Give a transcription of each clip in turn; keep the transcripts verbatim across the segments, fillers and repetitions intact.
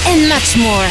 and much more.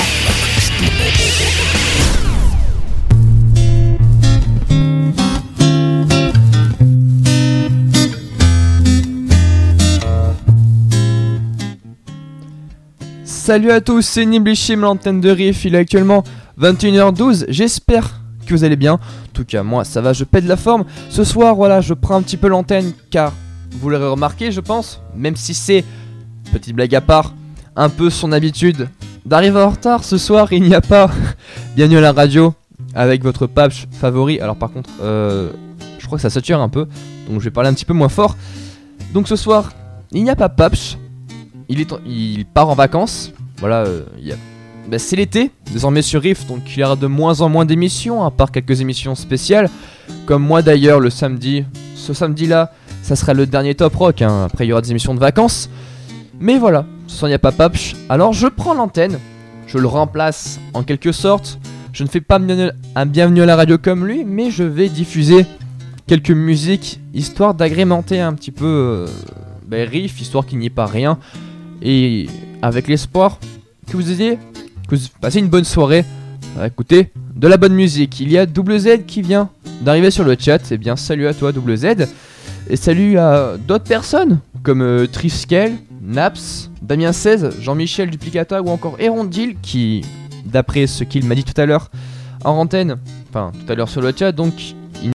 Salut à tous, c'est Niblishim, l'antenne de Riff. Il est actuellement vingt et une heures douze. J'espère que vous allez bien. En tout cas, moi ça va, je pète la forme. Ce soir, voilà, je prends un petit peu l'antenne car vous l'aurez remarqué, je pense, même si c'est, petite blague à part, un peu son habitude d'arriver en retard. Ce soir, il n'y a pas Bienvenue à la radio avec votre papch favori. Alors, par contre, euh, je crois que ça sature un peu, donc je vais parler un petit peu moins fort. Donc, ce soir, il n'y a pas papch. Il, est en, il part en vacances. Voilà, euh, il y a, bah, c'est l'été, désormais sur Riff, donc il y aura de moins en moins d'émissions, à part quelques émissions spéciales. Comme moi d'ailleurs, le samedi, ce samedi-là, ça sera le dernier Top Rock, hein. Après il y aura des émissions de vacances. Mais voilà, ce soir il n'y a pas Papch. Alors je prends l'antenne, je le remplace en quelque sorte. Je ne fais pas un bienvenue à la radio comme lui, mais je vais diffuser quelques musiques, histoire d'agrémenter un petit peu euh, bah, Riff, histoire qu'il n'y ait pas rien. Et avec l'espoir que vous ayez, que vous passez une bonne soirée à écouter de la bonne musique. Il y a Double Z qui vient d'arriver sur le chat. Eh bien salut à toi Double Z. Et salut à d'autres personnes comme euh, Triskel, Naps, Damien seize, Jean-Michel Duplicata ou encore Erondil qui, d'après ce qu'il m'a dit tout à l'heure en antenne, enfin tout à l'heure sur le chat, donc il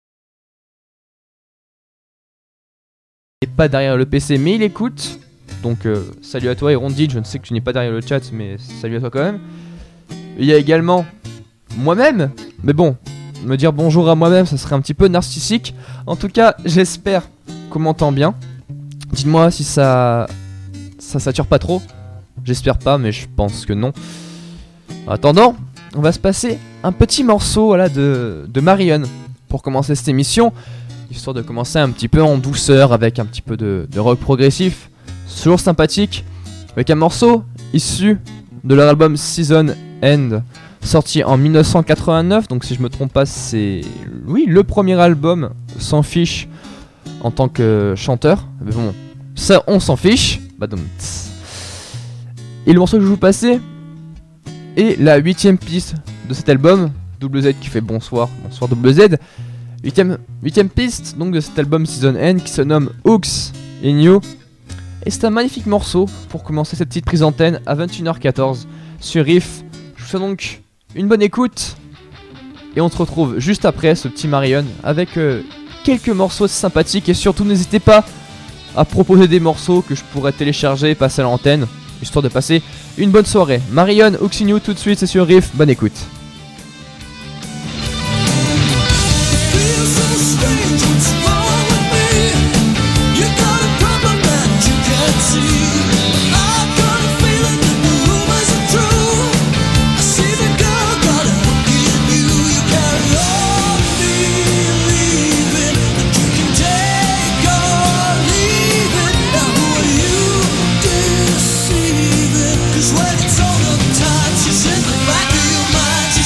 n'est pas derrière le P C mais il écoute. Donc euh, salut à toi Erondil, je ne sais que tu n'es pas derrière le chat mais salut à toi quand même. Il y a également moi-même, mais bon, me dire bonjour à moi-même ça serait un petit peu narcissique. En tout cas j'espère qu'on m'entend bien. Dites-moi si ça ça sature pas trop. J'espère pas mais je pense que non. En attendant, on va se passer un petit morceau voilà, de, de Marion pour commencer cette émission. Histoire de commencer un petit peu en douceur avec un petit peu de, de rock progressif. Toujours sympathique, avec un morceau issu de leur album Season End, sorti en dix-neuf cent quatre-vingt-neuf. Donc si je me trompe pas, c'est oui le premier album sans fiche en tant que chanteur. Mais bon, ça on s'en fiche. Et le morceau que je vais vous passer est la huitième piste de cet album. Double Z qui fait bonsoir, bonsoir Double Z. Huitième, huitième piste donc de cet album Season End qui se nomme Hooks in You. Et c'est un magnifique morceau pour commencer cette petite prise d'antenne à vingt et une heures quatorze sur Riff. Je vous souhaite donc une bonne écoute. Et on se retrouve juste après ce petit Marion avec euh, quelques morceaux sympathiques. Et surtout n'hésitez pas à proposer des morceaux que je pourrais télécharger et passer à l'antenne, histoire de passer une bonne soirée. Marion, Hooks in You tout de suite, c'est sur Riff, bonne écoute. When it's all the time, she's in the back of your mind.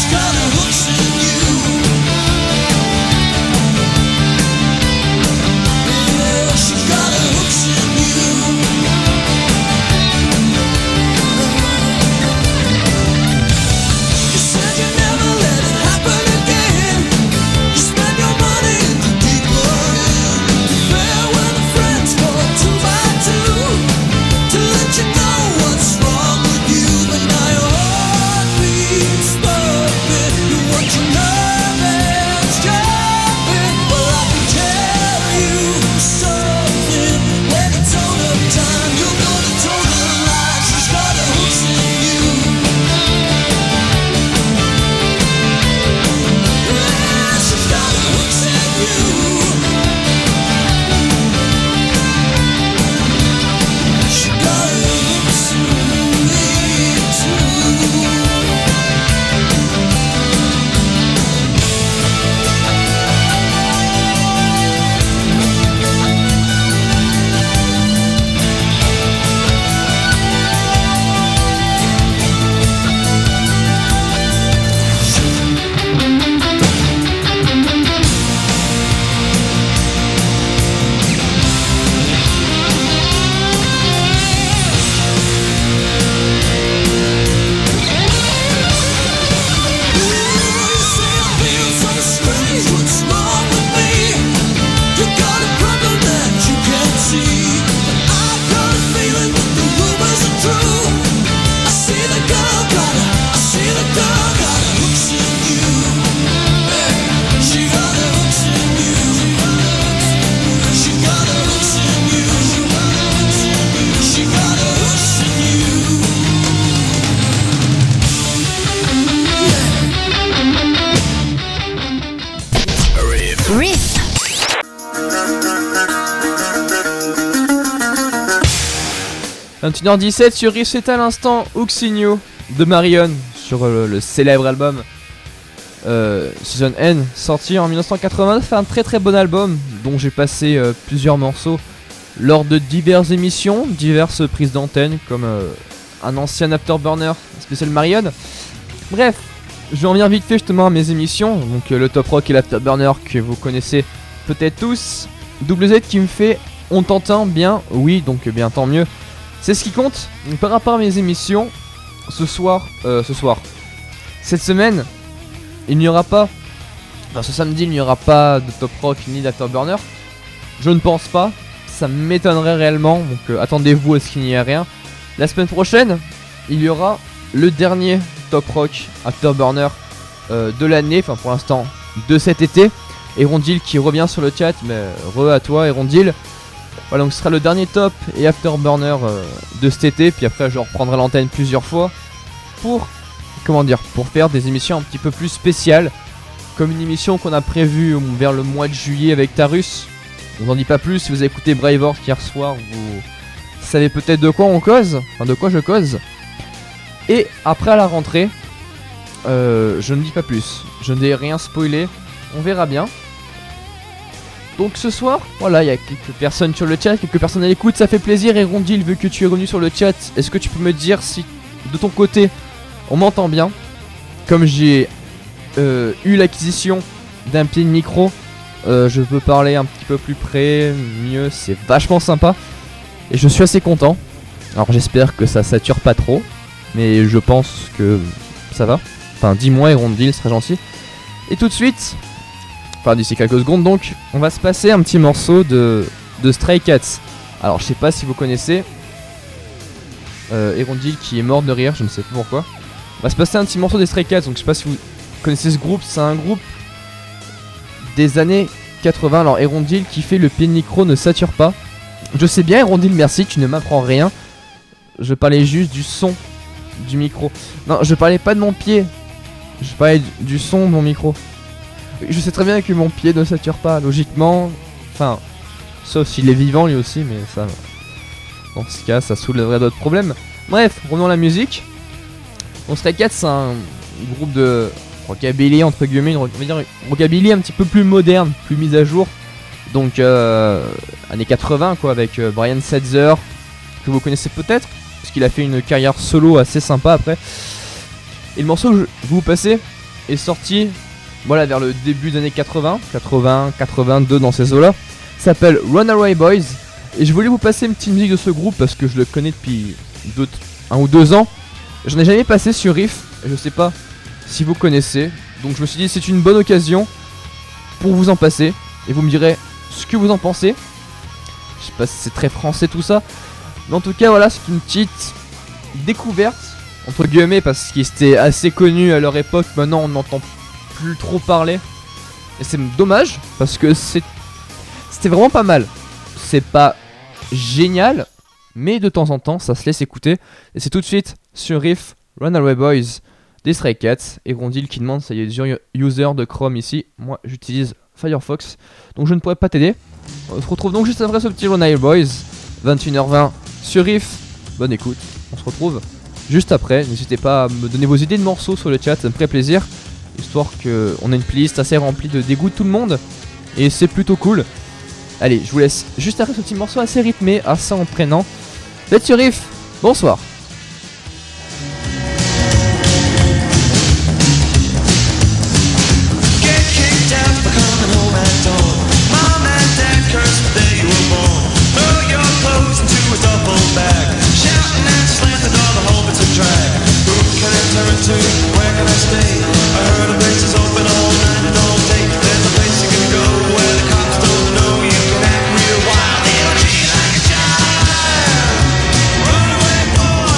vingt et une heures dix-sept sur Riff, c'est à l'instant Uxinio de Marion sur le, le célèbre album euh, Season N, sorti en mille neuf cent quatre-vingt-neuf. Un très très bon album dont j'ai passé euh, plusieurs morceaux lors de diverses émissions, diverses prises d'antenne, comme euh, un ancien Afterburner spécial Marion. Bref, je vais en venir vite fait justement à mes émissions, donc euh, le Top Rock et l'Afterburner que vous connaissez peut-être tous. Double Z qui me fait on t'entend bien, oui, donc bien tant mieux. C'est ce qui compte. Donc, par rapport à mes émissions, ce soir, euh, ce soir, cette semaine, il n'y aura pas, enfin ce samedi, il n'y aura pas de Top Rock ni d'Afterburner. Je ne pense pas, ça m'étonnerait réellement, donc euh, attendez-vous à ce qu'il n'y ait rien. La semaine prochaine, il y aura le dernier Top Rock Afterburner euh, de l'année, enfin pour l'instant de cet été. Erondil qui revient sur le chat, mais re à toi Erondil. Voilà, donc ce sera le dernier top et afterburner euh, de cet été. Puis après je reprendrai l'antenne plusieurs fois pour, comment dire, pour faire des émissions un petit peu plus spéciales. Comme une émission qu'on a prévue vers le mois de juillet avec Tarus. On vous en dit pas plus, si vous avez écouté Braveheart hier soir, vous savez peut-être de quoi on cause, enfin de quoi je cause. Et après à la rentrée, euh, je ne dis pas plus, je n'ai rien spoilé, on verra bien. Donc ce soir, voilà, il y a quelques personnes sur le chat, quelques personnes à l'écoute, ça fait plaisir. Erondil, vu que tu es revenu sur le chat, est-ce que tu peux me dire si de ton côté on m'entend bien? Comme j'ai euh, eu l'acquisition d'un pied de micro, euh, je peux parler un petit peu plus près, mieux, c'est vachement sympa. Et je suis assez content. Alors j'espère que ça sature pas trop, mais je pense que ça va. Enfin dis-moi Erondil, ce serait gentil. Et tout de suite... Enfin d'ici quelques secondes donc, on va se passer un petit morceau de, de Stray Cats. Alors je sais pas si vous connaissez euh, Erondil qui est mort de rire, je ne sais pas pourquoi. On va se passer un petit morceau des Stray Cats, donc je sais pas si vous connaissez ce groupe, c'est un groupe des années quatre-vingts. Alors Erondil qui fait le pied de micro ne sature pas. Je sais bien Erondil, merci, tu ne m'apprends rien. Je parlais juste du son du micro. Non, je parlais pas de mon pied, je parlais du son de mon micro. Je sais très bien que mon pied ne sature pas, logiquement. Enfin, sauf s'il est vivant lui aussi, mais ça... Dans ce cas, ça soulèverait d'autres problèmes. Bref, revenons à la musique. On Stray Cats, c'est un groupe de rockabilly, entre guillemets, on va dire rockabilly un petit peu plus moderne, plus mise à jour. Donc, euh, années quatre-vingts, quoi, avec euh, Brian Setzer, que vous connaissez peut-être, parce qu'il a fait une carrière solo assez sympa après. Et le morceau que je vais vous passer est sorti... Voilà, vers le début des années quatre-vingts, quatre-vingts, quatre-vingt-deux dans ces eaux-là. S'appelle Runaway Boys. Et je voulais vous passer une petite musique de ce groupe parce que je le connais depuis deux, un ou deux ans. J'en ai jamais passé sur Riff. Je sais pas si vous connaissez. Donc je me suis dit c'est une bonne occasion pour vous en passer. Et vous me direz ce que vous en pensez. Je sais pas si c'est très français tout ça. Mais en tout cas voilà, c'est une petite découverte entre guillemets parce qu'ils étaient assez connus à leur époque. Maintenant on n'entend plus trop parler et c'est dommage parce que c'est c'était vraiment pas mal. C'est pas génial mais de temps en temps ça se laisse écouter et c'est tout de suite sur Riff Runaway Boys des Stray Cats. Et Erondil qui demande ça y est des user de Chrome ici, moi j'utilise Firefox donc je ne pourrais pas t'aider. On se retrouve donc juste après ce petit Runaway Boys, vingt et une heures vingt sur Riff. Bonne écoute, on se retrouve juste après. N'hésitez pas à me donner vos idées de morceaux sur le chat, ça me ferait plaisir. Histoire qu'on a une playlist assez remplie de dégoût de tout le monde. Et c'est plutôt cool. Allez, je vous laisse juste après ce petit morceau assez rythmé, assez entraînant. Let's sur Riff, bonsoir. Wild energy like a child. Run away, boy.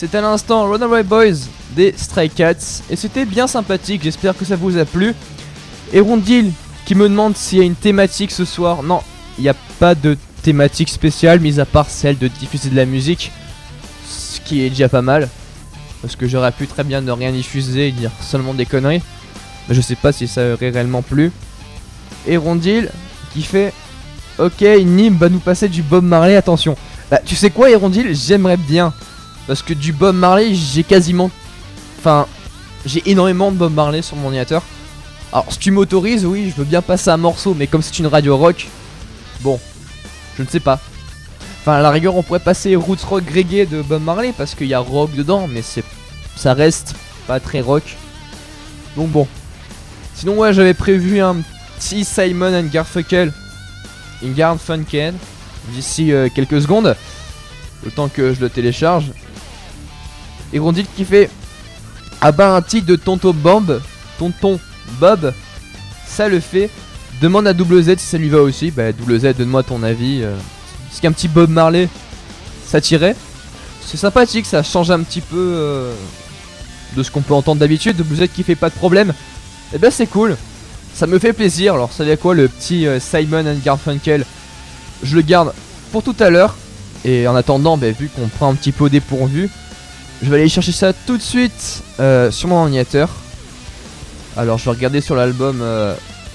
C'était à l'instant Runaway Boys des Stray Cats et c'était bien sympathique, j'espère que ça vous a plu. Et Rondil qui me demande s'il y a une thématique ce soir. Non, il n'y a pas de thématique spéciale, mis à part celle de diffuser de la musique, ce qui est déjà pas mal. Parce que j'aurais pu très bien ne rien diffuser et dire seulement des conneries. Mais je sais pas si ça aurait réellement plu. Et Rondil qui fait ok, Nîmes va nous passer du Bob Marley, attention. Bah tu sais quoi Rondil, j'aimerais bien. Parce que du Bob Marley j'ai quasiment... Enfin, j'ai énormément de Bob Marley sur mon ordinateur. Alors si tu m'autorises, oui, je veux bien passer un morceau. Mais comme c'est une radio rock, bon, je ne sais pas. Enfin à la rigueur on pourrait passer Roots Rock Reggae de Bob Marley. Parce qu'il y a rock dedans, mais c'est, ça reste pas très rock. Donc bon. Sinon ouais, j'avais prévu un petit Simon and Garfunkel In Garfunkel d'ici euh, quelques secondes, le temps que je le télécharge. Et Rondil qui fait ah bah un titre de Tonton Bob, Tonton Bob, ça le fait. Demande à Double Z si ça lui va aussi. Bah Double Z, donne-moi ton avis. euh, Est-ce qu'un petit Bob Marley ça tirait? C'est sympathique, ça change un petit peu euh, de ce qu'on peut entendre d'habitude. Double Z qui fait pas de problème. Et bah c'est cool. Ça me fait plaisir. Alors, vous savez quoi, le petit euh, Simon and Garfunkel, je le garde pour tout à l'heure. Et en attendant, bah, vu qu'on prend un petit peu au dépourvu, je vais aller chercher ça tout de suite euh, sur mon ordinateur. Alors, je vais regarder sur l'album. Euh,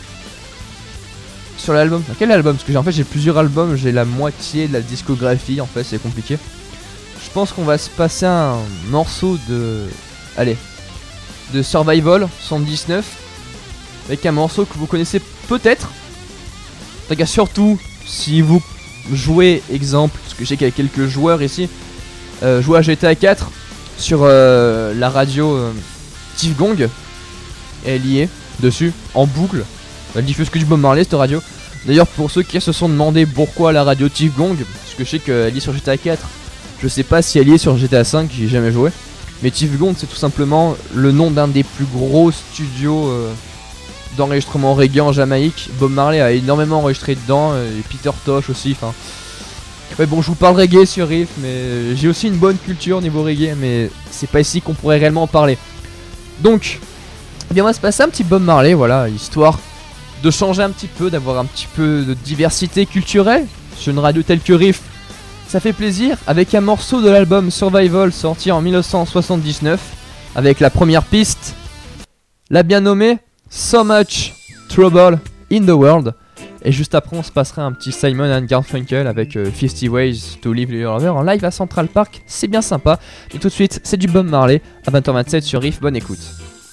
sur l'album. Enfin, quel album? Parce que en fait, j'ai plusieurs albums. J'ai la moitié de la discographie. En fait, c'est compliqué. Je pense qu'on va se passer un morceau de. Allez. De Survival soixante-dix-neuf. Avec un morceau que vous connaissez peut-être. En tout cas, surtout si vous jouez, exemple, parce que je sais qu'il y a quelques joueurs ici, euh, jouez à G T A quatre sur euh, la radio euh, Tiff Gong. Elle y est dessus, en boucle. Elle diffuse que du Bob Marley cette radio. D'ailleurs, pour ceux qui se sont demandé pourquoi la radio Tiff Gong, parce que je sais qu'elle y est sur G T A quatre, je sais pas si elle y est sur G T A cinq, j'y ai jamais joué. Mais Tiff Gong, c'est tout simplement le nom d'un des plus gros studios euh, d'enregistrement reggae en Jamaïque. Bob Marley a énormément enregistré dedans, euh, et Peter Tosh aussi, enfin... Ouais bon, je vous parle reggae sur Riff, mais j'ai aussi une bonne culture niveau reggae, mais c'est pas ici qu'on pourrait réellement en parler. Donc, eh bien on va se passer un petit Bob Marley, voilà, histoire de changer un petit peu, d'avoir un petit peu de diversité culturelle sur une radio telle que Riff. Ça fait plaisir, avec un morceau de l'album Survival sorti en mille neuf cent soixante-dix-neuf, avec la première piste, la bien nommée So Much Trouble in the World. Et juste après on se passera un petit Simon and Garfunkel avec euh, fifty Ways to Live Your Lover en live à Central Park, c'est bien sympa. Et tout de suite c'est du Bob Marley à vingt heures vingt-sept sur Riff, bonne écoute.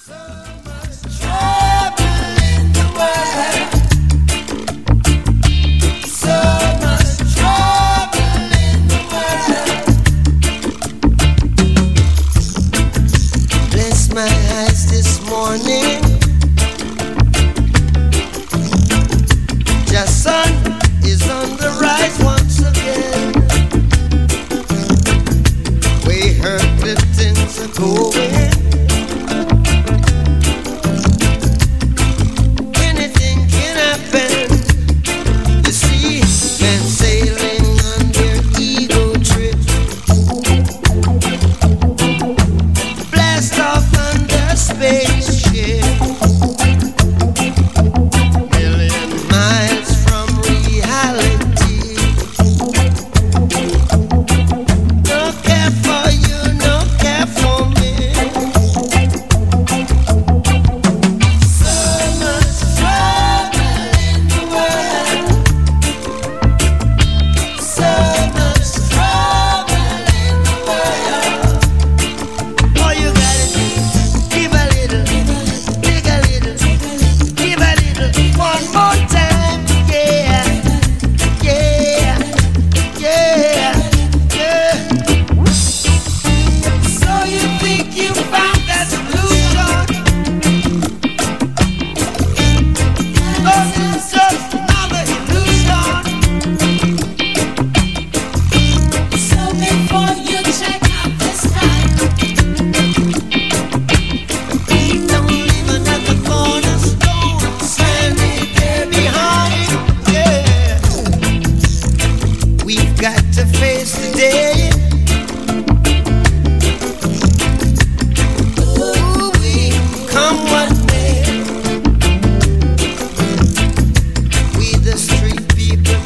The sun is on the rise once again. We heard that things are going.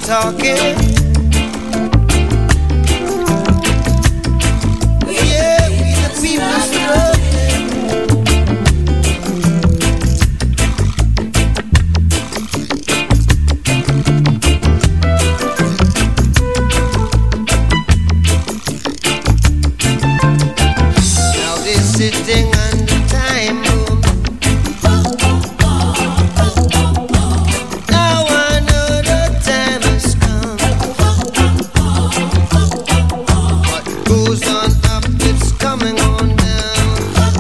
talking. Yeah, we the people struggling. Now they're sitting on the time bomb. Now I know the time has come. What goes on up, it's coming on down.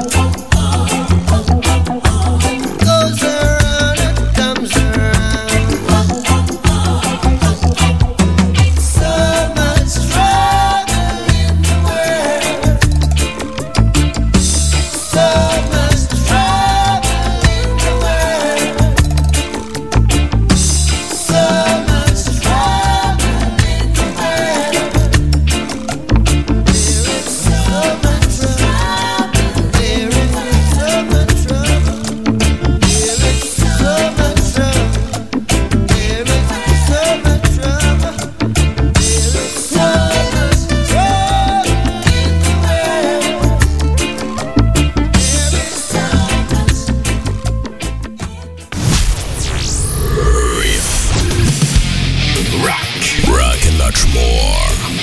Goes around, it comes around. So much trouble in the world. So much trouble in the world. So much trouble in the world. There is so much trouble. There is so much trouble. There is so much trouble. There is so much trouble. There is so much trouble in the world. There is so much. Rock, rock and much more.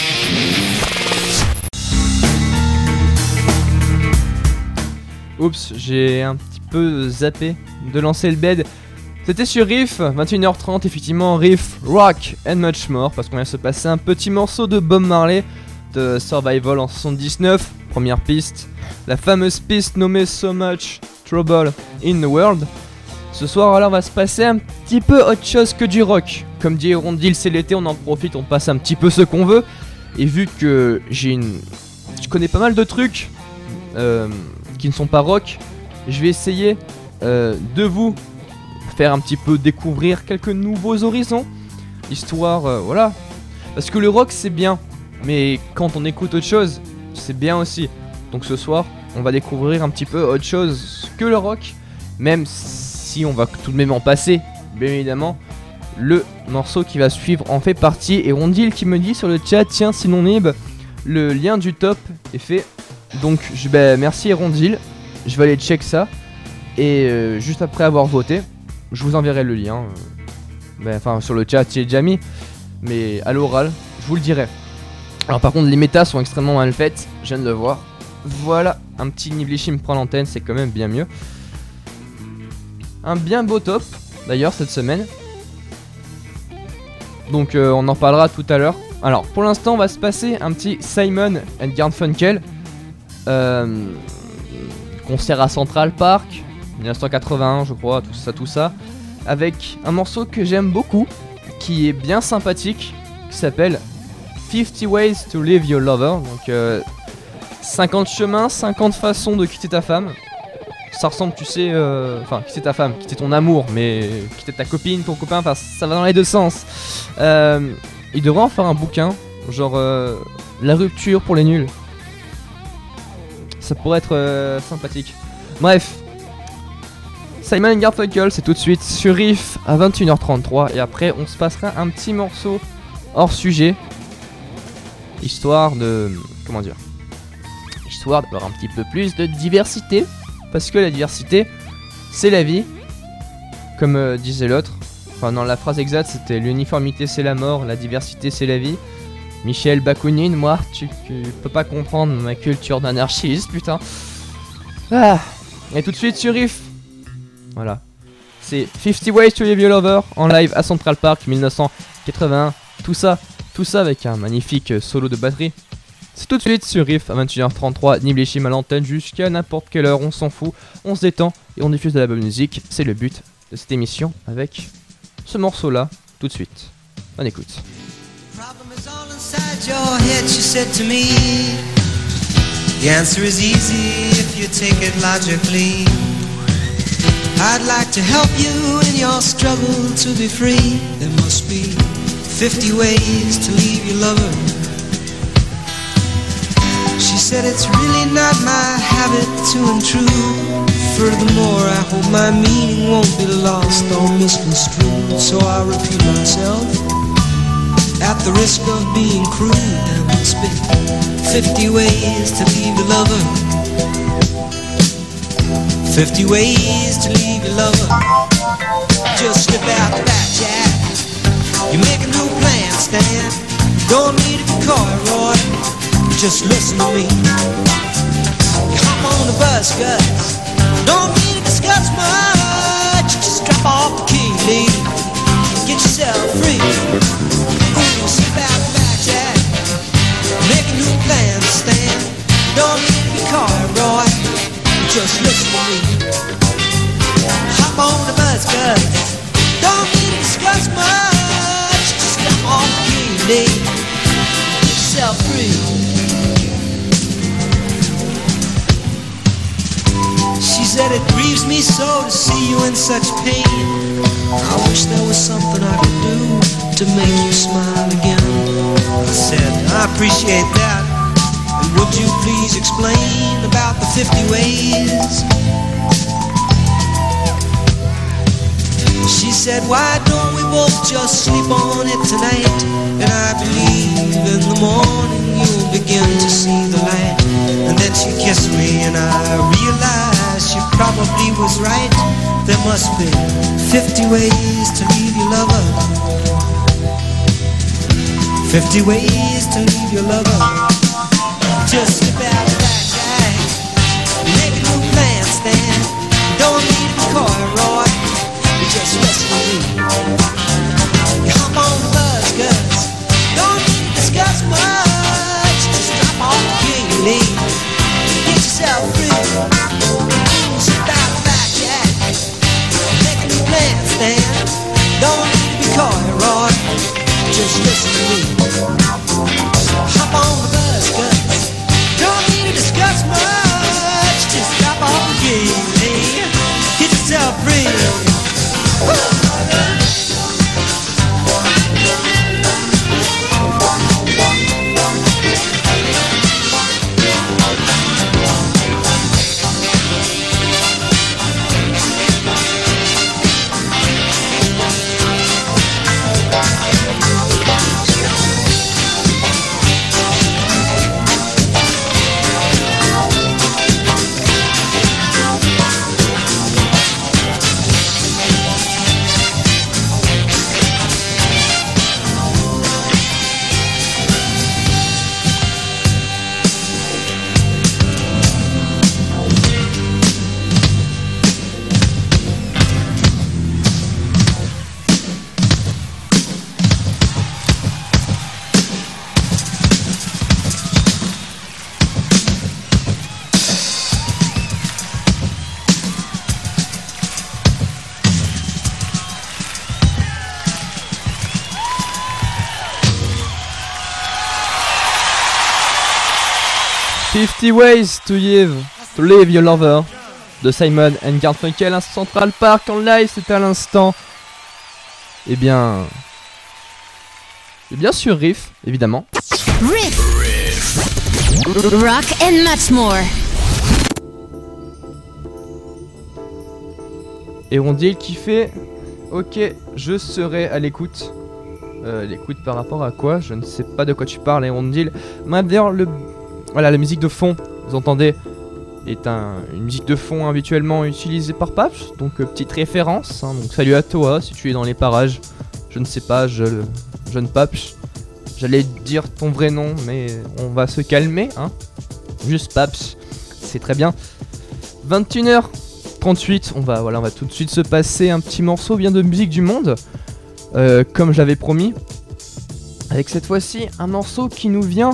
Oups, j'ai un petit peu zappé de lancer le bed. C'était sur Riff, vingt et une heures trente, effectivement, Riff, Rock and Much More, parce qu'on vient de se passer un petit morceau de Bob Marley de Survival en soixante-dix-neuf, première piste, la fameuse piste nommée So Much Trouble in the World. Ce soir, alors, on va se passer un petit peu autre chose que du rock. Comme dit Rondil, c'est l'été, on en profite, on passe un petit peu ce qu'on veut. Et vu que j'ai une... je connais pas mal de trucs euh, qui ne sont pas rock, je vais essayer euh, de vous faire un petit peu découvrir quelques nouveaux horizons. Histoire, euh, voilà. Parce que le rock, c'est bien. Mais quand on écoute autre chose, c'est bien aussi. Donc ce soir, on va découvrir un petit peu autre chose que le rock. Même si on va tout de même en passer, bien évidemment. Le morceau qui va suivre en fait partie. Et Rondil qui me dit sur le chat, tiens, sinon Nib, le lien du top est fait. Donc je, bah, merci Rondil. Je vais aller check ça. Et euh, juste après avoir voté, je vous enverrai le lien. Euh, bah, enfin sur le chat, il est déjà mis. Mais à l'oral, je vous le dirai. Alors par contre les métas sont extrêmement mal faites, je viens de le voir. Voilà, un petit Niblishi me prend l'antenne, c'est quand même bien mieux. Un bien beau top, d'ailleurs cette semaine. Donc euh, on en parlera tout à l'heure. Alors pour l'instant on va se passer un petit Simon and Garfunkel. Euh, concert à Central Park, dix-neuf cent quatre-vingt-un je crois, tout ça, tout ça. Avec un morceau que j'aime beaucoup, qui est bien sympathique, qui s'appelle fifty ways to leave your lover. Donc euh, cinquante chemins, cinquante façons de quitter ta femme. Ça ressemble, tu sais, euh, enfin quitter ta femme, quitter ton amour, mais quitter ta copine, ton copain, enfin ça va dans les deux sens. Euh, il devrait en faire un bouquin, genre euh, la rupture pour les nuls. Ça pourrait être euh, sympathique. Bref, Simon and Garfunkel, c'est tout de suite sur Riff à vingt et une heures trente-trois. Et après, on se passera un petit morceau hors sujet. Histoire de... Comment dire Histoire d'avoir un petit peu plus de diversité. Parce que la diversité, c'est la vie. Comme euh, disait l'autre. Enfin, non, la phrase exacte, c'était l'uniformité, c'est la mort. La diversité, c'est la vie. Michel Bakounine, moi, tu, tu peux pas comprendre ma culture d'anarchiste, putain. Ah. Et tout de suite sur Riff. Voilà. C'est fifty ways to leave your lover en live à Central Park dix-neuf cent quatre-vingt-un. Tout ça, tout ça avec un magnifique solo de batterie. C'est tout de suite sur Riff à vingt et une heures trente-trois. Niblishim à l'antenne jusqu'à n'importe quelle heure. On s'en fout, on se détend et on diffuse de la bonne musique. C'est le but de cette émission avec ce morceau là. Tout de suite. On écoute. Problem is all inside your head, she said to me. The answer is easy if you take it logically. I'd like to help you in your struggle to be free. There must be fifty ways to leave your lover. She said it's really not my habit to intrude. Furthermore, I hope my meaning won't be lost or misconstrued. So I'll repeat myself. At the risk of being crude, there must be fifty ways to leave your lover. Fifty ways to leave your lover. Just slip out the back, Jack. You make a new plan, Stan. Don't need to be coy, Roy. Just listen to me. You hop on the bus, Gus. Don't need to discuss much. Just drop off the key, Lee. Get yourself free. Ooh, slip out the back, Jack. Make a new plan, Stan. Don't need to be coy, Roy. Just listen to me. Hop on the bus, Gus. Don't need to discuss much. Just drop off the key, Lee. Get yourself free. She said it grieves me so to see you in such pain. I wish there was something I could do to make you smile again. I said, I appreciate that. And would you please explain about the fifty ways? She said, why don't we both just sleep on it tonight? And I believe in the morning you'll begin to see the light. And then she kissed me and I realized she probably was right. There must be fifty ways to leave your lover. Fifty ways to leave your lover. Just slip out the back, guy. Make a new plan, Stan. Don't need to be coy, Roy. You just listen to me. You hop on the bus, Gus. Don't need to discuss much. Just drop off the key, Lee. Get yourself free. Slip out the back, Jack. Make a new plan, Stan. Don't need to be coy, Roy. Just listen to me. Hop on the bus, Gus. Don't need to discuss much. Just drop off the key, Lee. Get yourself free. fifty Ways to Live, to Leave Your Lover de Simon and Garfunkel, un Central Park en live, c'était à l'instant. Et bien. Et bien sûr, Riff, évidemment. Riff, Rock and much more. Et on dit qui fait ok, je serai à l'écoute. Euh, l'écoute par rapport à quoi? Je ne sais pas de quoi tu parles, Erondil. Mais d'ailleurs, le. Voilà, la musique de fond, vous entendez, est un, une musique de fond habituellement utilisée par Papch, donc euh, petite référence, hein, donc salut à toi si tu es dans les parages, je ne sais pas, je, le jeune Papch, j'allais dire ton vrai nom, mais on va se calmer, hein, juste Papch, c'est très bien. vingt et une heures trente-huit, on va, voilà, on va tout de suite se passer un petit morceau bien de musique du monde, euh, comme j'avais promis, avec cette fois-ci un morceau qui nous vient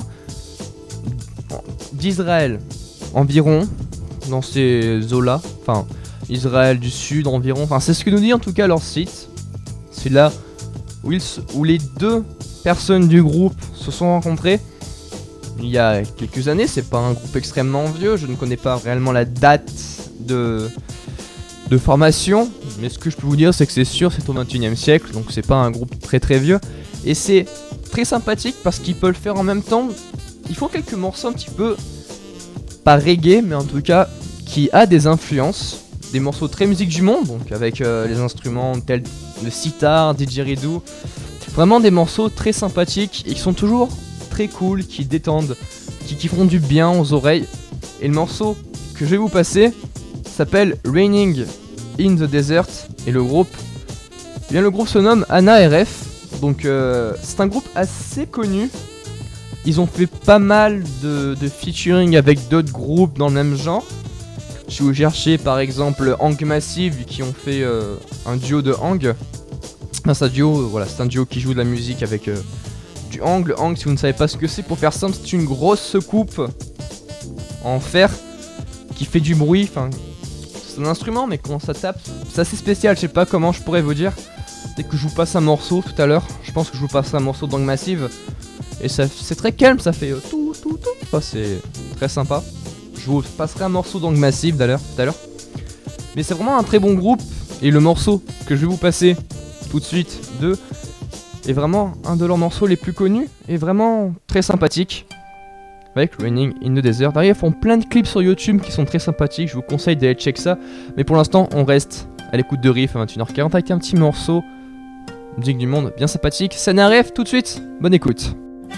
d'Israël environ, dans ces eaux-là, enfin Israël du Sud environ, enfin c'est ce que nous dit en tout cas leur site. C'est là où, ils, où les deux personnes du groupe se sont rencontrées il y a quelques années. C'est pas un groupe extrêmement vieux, je ne connais pas réellement la date de, de formation, mais ce que je peux vous dire c'est que c'est sûr, c'est au vingt et unième siècle, donc c'est pas un groupe très très vieux, et c'est très sympathique parce qu'ils peuvent le faire en même temps. Ils font quelques morceaux un petit peu, pas reggae, mais en tout cas, qui a des influences, des morceaux très musique du monde, donc avec euh, les instruments tels le sitar, didgeridoo, Vraiment des morceaux très sympathiques et qui sont toujours très cool, qui détendent, qui, qui font du bien aux oreilles. Et le morceau que je vais vous passer s'appelle Raining in the Desert et le groupe, eh bien le groupe se nomme Anna R F. Donc euh, c'est un groupe assez connu. Ils ont fait pas mal de, de featuring avec d'autres groupes dans le même genre. Si vous cherchez par exemple Hang Massive qui ont fait euh, un duo de Hang. Enfin, c'est un duo, euh, voilà, c'est un duo qui joue de la musique avec euh, du Hang. Le Hang, si vous ne savez pas ce que c'est, pour faire simple, c'est une grosse secoupe en fer qui fait du bruit. Enfin, c'est un instrument, mais quand ça tape, c'est assez spécial. Je sais pas comment je pourrais vous dire. Dès que je vous passe un morceau tout à l'heure, je pense que je vous passerai un morceau d'Hang Massive. Et ça, c'est très calme, ça fait euh, tout, tout, tout. Enfin, c'est très sympa. Je vous passerai un morceau d'Hang Massive d'ailleurs, tout à l'heure. Mais c'est vraiment un très bon groupe. Et le morceau que je vais vous passer tout de suite de est vraiment un de leurs morceaux les plus connus. Et vraiment très sympathique. Avec Raining in the Desert. Derrière, ils font plein de clips sur YouTube qui sont très sympathiques. Je vous conseille d'aller check ça. Mais pour l'instant, on reste à l'écoute de Riff à vingt et une heures quarante avec un petit morceau. Musique du monde bien sympathique. Ça n'arrive tout de suite. Bonne écoute.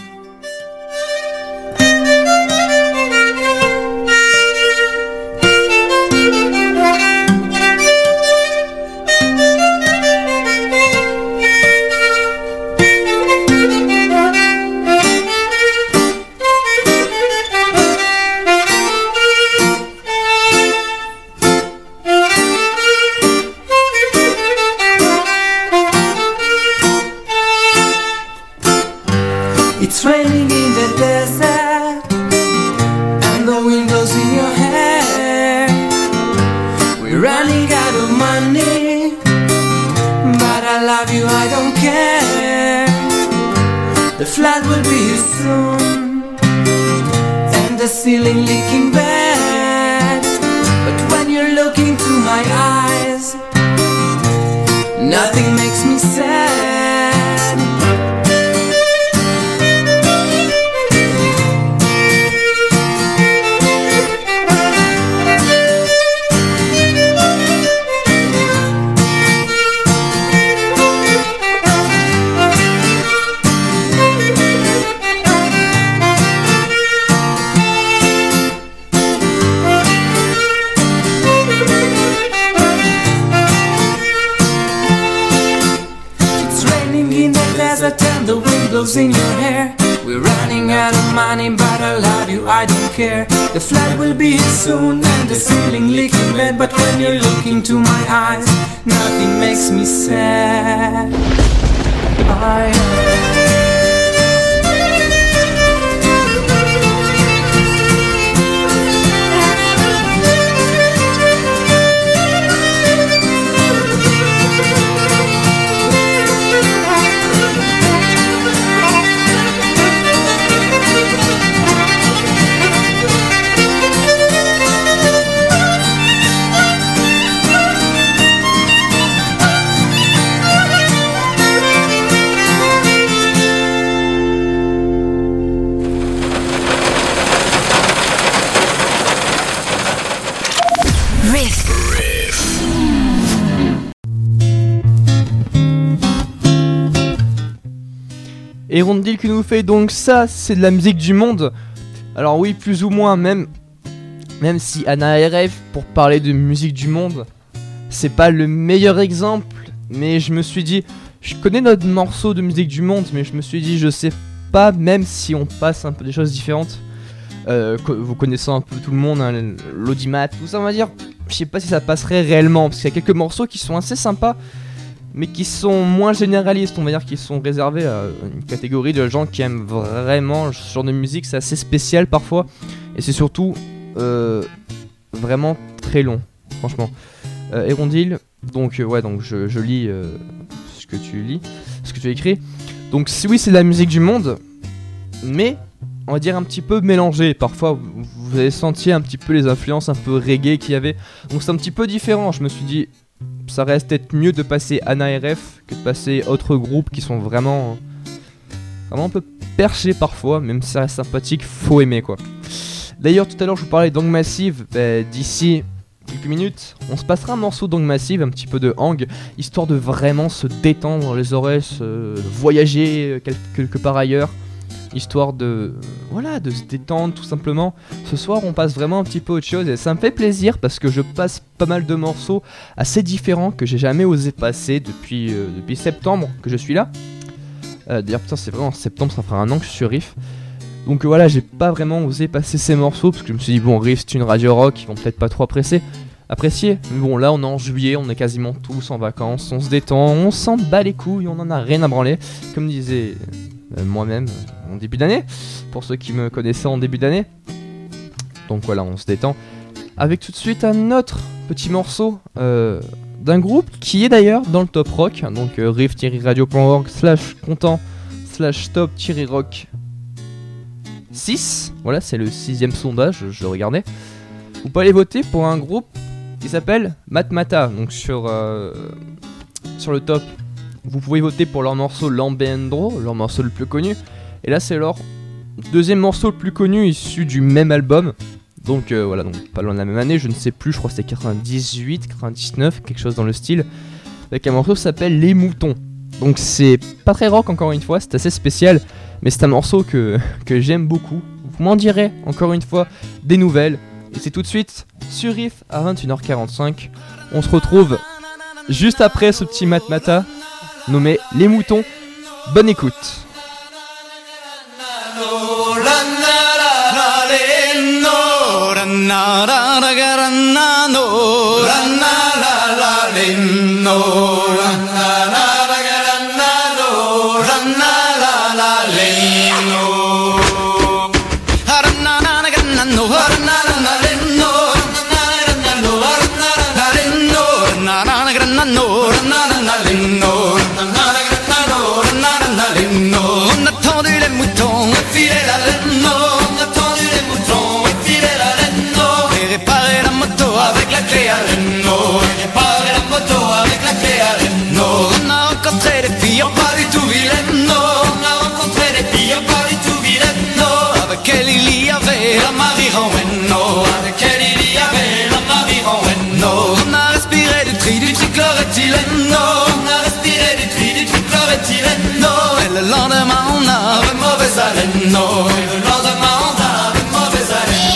It's raining in the desert, and the wind blows in your hair. We're running out of money, but I love you, I don't care. The flood will be here soon, and the ceiling leaking bad. But when you're looking to my eyes, nothing makes me sad. And the wind blows in your hair. We're running out of money, but I love you, I don't care. The flood will be here soon, and the ceiling leaking bad. But when you're looking to my eyes, nothing makes me sad. I Et Rondil qui nous fait donc ça, c'est de la musique du monde. Alors oui, plus ou moins, même même si Anna R F, pour parler de musique du monde, c'est pas le meilleur exemple. Mais je me suis dit, je connais notre morceau de musique du monde, mais je me suis dit, je sais pas, même si on passe un peu des choses différentes, euh, vous connaissez un peu tout le monde, hein, l'audimat, tout ça, on va dire, je sais pas si ça passerait réellement, parce qu'il y a quelques morceaux qui sont assez sympas, mais qui sont moins généralistes, on va dire, qui sont réservés à une catégorie de gens qui aiment vraiment ce genre de musique. C'est assez spécial parfois, et c'est surtout euh, vraiment très long, franchement. Euh, Hérondile, donc euh, ouais, donc je, je lis euh, ce que tu lis, ce que tu as écrit. Donc si oui, c'est de la musique du monde, mais on va dire un petit peu mélangée. Parfois, vous, vous avez senti un petit peu les influences un peu reggae qu'il y avait. Donc c'est un petit peu différent. Je me suis dit, ça reste peut-être mieux de passer Anna R F que de passer autres groupes qui sont vraiment, vraiment un peu perchés parfois, même si ça reste sympathique, faut aimer quoi. D'ailleurs, tout à l'heure, je vous parlais d'Hang Massive, bah, d'ici quelques minutes, on se passera un morceau d'Ang Massive, un petit peu de Hang, histoire de vraiment se détendre les oreilles, se voyager quelque, quelque part ailleurs, histoire de, voilà, de se détendre tout simplement. Ce soir, on passe vraiment un petit peu autre chose et ça me fait plaisir parce que je passe pas mal de morceaux assez différents que j'ai jamais osé passer depuis, euh, depuis septembre que je suis là. Euh, D'ailleurs, putain, c'est vraiment en septembre, ça fera un an que je suis sur Riff. Donc euh, voilà, j'ai pas vraiment osé passer ces morceaux parce que je me suis dit, bon, Riff, c'est une radio rock, ils vont peut-être pas trop apprécier. apprécier. Mais bon, là, on est en juillet, on est quasiment tous en vacances, on se détend, on s'en bat les couilles, on en a rien à branler. Comme disait euh, moi-même en début d'année, pour ceux qui me connaissaient en début d'année. Donc voilà, on se détend. Avec tout de suite un autre petit morceau euh, d'un groupe qui est d'ailleurs dans le top rock. Donc euh, riff-radio point org slash content slash top-rock six. Voilà, c'est le sixième sondage, je le regardais. Vous pouvez aller voter pour un groupe qui s'appelle Matmata. Donc sur, euh, sur le top, vous pouvez voter pour leur morceau Lambendro, leur morceau le plus connu. Et là, c'est leur deuxième morceau le plus connu issu du même album. Donc euh, voilà, donc pas loin de la même année, je ne sais plus, je crois que c'était quatre-vingt-dix-huit, quatre-vingt-dix-neuf, quelque chose dans le style. Avec un morceau qui s'appelle Les Moutons. Donc c'est pas très rock encore une fois, c'est assez spécial. Mais c'est un morceau que, que j'aime beaucoup. Vous m'en direz encore une fois des nouvelles. Et c'est tout de suite sur Riff à vingt et une heures quarante-cinq. On se retrouve juste après ce petit Matmata nommé Les Moutons. Bonne écoute. On a tendu les moutons, filé la laine, on a tendu les moutons, filé la laine, et réparé la moto avec la clé à laine, et réparé la moto avec la clé à laine. On a rencontré des filles pas du tout vilaines, on a rencontré des filles pas du tout vilaines, avec elle il y avait la Marie Rowen, avec elle il y avait la Marie Rowen. On a respiré du tri, du trichloroéthylène, on a respiré du tri, du trichloroéthylène. Et le lendemain on avait mauvaise haleine, no. Et le lendemain on avait mauvaise haleine,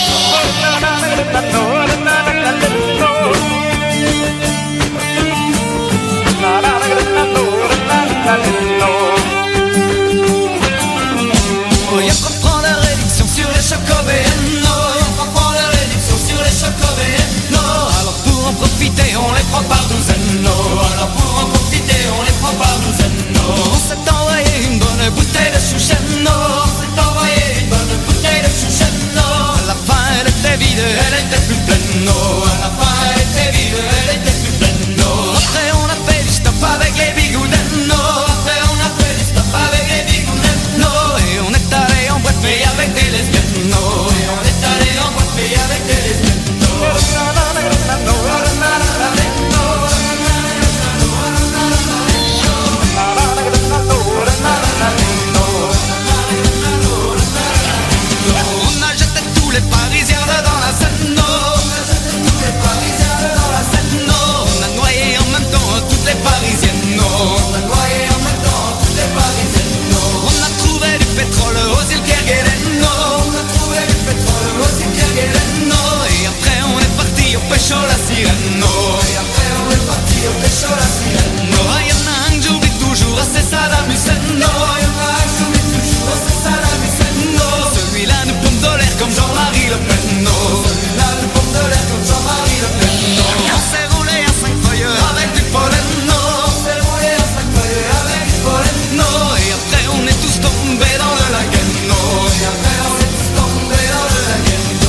oh, y'a qu'on prend la réduction sur les chocobéennes, no. Y'a qu'on prend la réduction sur les chocobéennes, no. Alors pour en profiter on les prend par douzaine, no. Alors pour en profiter on les prend par douzaine, no. On s'est envoyé une bonne bouteille de chouchen, no. On s'est envoyé une bonne bouteille de chouchen, no. À la fin elle était vide, elle était plus pleine, no. À la fin elle était vide, elle était plus pleine, no. Après on a fait du stop avec les bigoudens, no. Après on a fait du stop avec les bigoudens, no. Et on est allé en boîte mais avec des lesbiennes, no. Et on est allé en boîte mais avec des lesbiennes, no. On a jeté tous les Parisiens dans la Seine, no. On a jeté tous les Parisiens dans la Seine, no. On a noyé en même temps toutes les Parisiennes, no. On a noyé en même temps toutes les Parisiennes, no. On a trouvé du pétrole aux îles Kerguelen, no. On a trouvé du pétrole aux îles Kerguelen, no. Et après on est parti au pécho la sirène, no. Et après on est parti au pécho la sirène, no. Y'en a un que j'oublie toujours, c'est Saddam Hussein, no. Y'en a un que j'oublie toujours, c'est Saddam Hussein, no. Celui-là nous pompe de l'air comme Jean-Marie Le Pen, no. Celui-là nous pompe de l'air comme Jean-Marie Le Pen, no. On s'est roulé à cinq feuilles avec du pollen, no. On s'est roulé à cinq feuilles avec du pollen, no. Et après on est tous tombés dans le lagen, no. Et après on est tous tombés dans le lagen, no.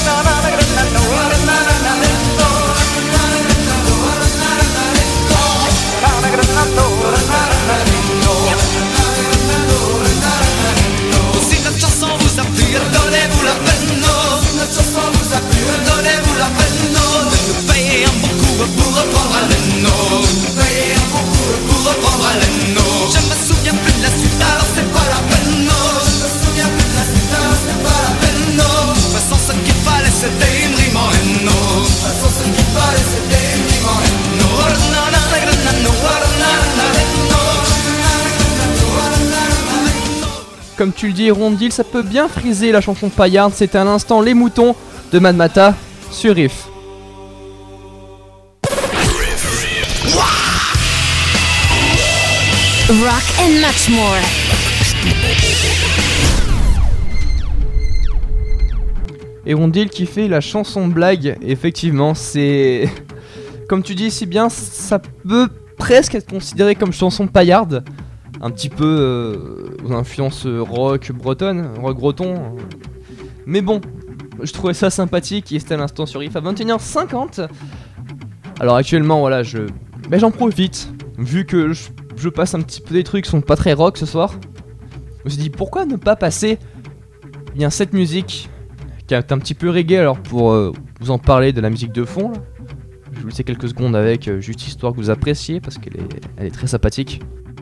Si notre chanson vous a plu, donnez-vous la peine, no. Si notre chanson vous a plu, donnez-vous la peine, no. De nous payer un bon coup pour reprendre haleine, no. De nous payer un bon coup pour reprendre haleine, no. Je me souviens plus de la suite, alors c'est pas la peine, no. Je me souviens plus de la comme tu le dis, Rondil, ça peut bien friser la chanson paillarde. C'était à l'instant Les Moutons de Mad Mata sur Riff. Rock and much more. Et Rondil qui fait la chanson blague, effectivement, c'est... Comme tu dis si bien, ça peut presque être considéré comme chanson paillarde. Un petit peu euh, aux influences rock bretonne, rock breton. Mais bon, je trouvais ça sympathique et c'était à l'instant sur Riff à vingt et une heures cinquante. Alors actuellement, voilà, je... Ben, j'en profite, vu que je... je passe un petit peu des trucs qui sont pas très rock ce soir. Je me suis dit, pourquoi ne pas passer bien cette musique qui est un petit peu reggae, alors pour euh, vous en parler de la musique de fond là. Je vais vous laisser quelques secondes avec, euh, juste histoire que vous appréciez parce qu'elle est, elle est très sympathique.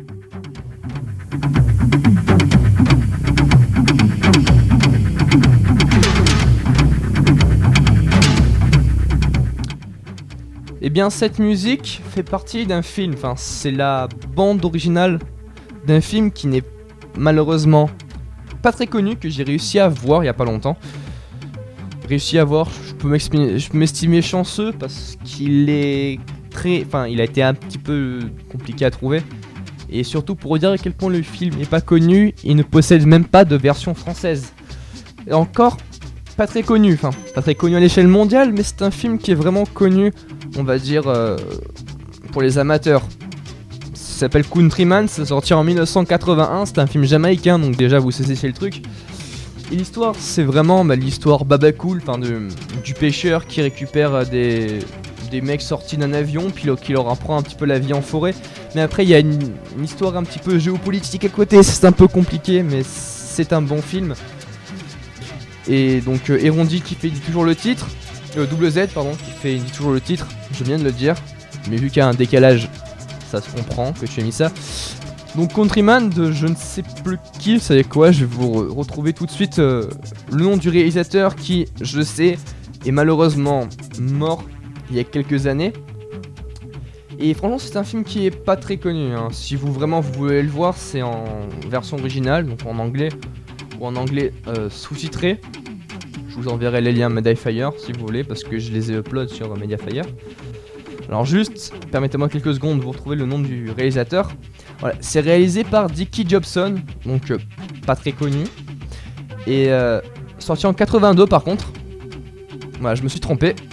Et bien cette musique fait partie d'un film, enfin c'est la bande originale d'un film qui n'est malheureusement pas très connu, que j'ai réussi à voir il y a pas longtemps. Réussi à voir, je peux m'estimer, je peux m'estimer chanceux parce qu'il est très, enfin il a été un petit peu compliqué à trouver. Et surtout pour dire à quel point le film n'est pas connu, il ne possède même pas de version française. Et encore pas très connu, enfin pas très connu à l'échelle mondiale, mais c'est un film qui est vraiment connu, on va dire, euh, pour les amateurs. Ça s'appelle Countryman, c'est sorti en dix-neuf cent quatre-vingt-un, c'est un film jamaïcain, donc déjà vous saisissez le truc. Et l'histoire, c'est vraiment bah, l'histoire babacool, enfin de, du pêcheur qui récupère des, des mecs sortis d'un avion, puis qui leur apprend un petit peu la vie en forêt. Mais après, il y a une, une histoire un petit peu géopolitique à côté, c'est un peu compliqué, mais c'est un bon film. Et donc, euh, Erondi qui fait dit toujours le titre, euh, Double Z, pardon, qui fait dit toujours le titre, je viens de le dire, mais vu qu'il y a un décalage, ça se comprend que tu as mis ça. Donc Countryman de je ne sais plus qui, vous savez quoi, je vais vous re- retrouver tout de suite euh, le nom du réalisateur qui, je sais, est malheureusement mort il y a quelques années. Et franchement c'est un film qui est pas très connu, hein. Si vous vraiment vous voulez le voir, c'est en version originale, donc en anglais ou en anglais euh, sous-titré. Je vous enverrai les liens Mediafire si vous voulez, parce que je les ai upload sur Mediafire. Alors juste, permettez-moi quelques secondes de vous retrouver le nom du réalisateur. Voilà, c'est réalisé par Dickie Jobson, donc euh, pas très connu. Et euh, sorti en quatre-vingt-deux par contre. Voilà, je me suis trompé.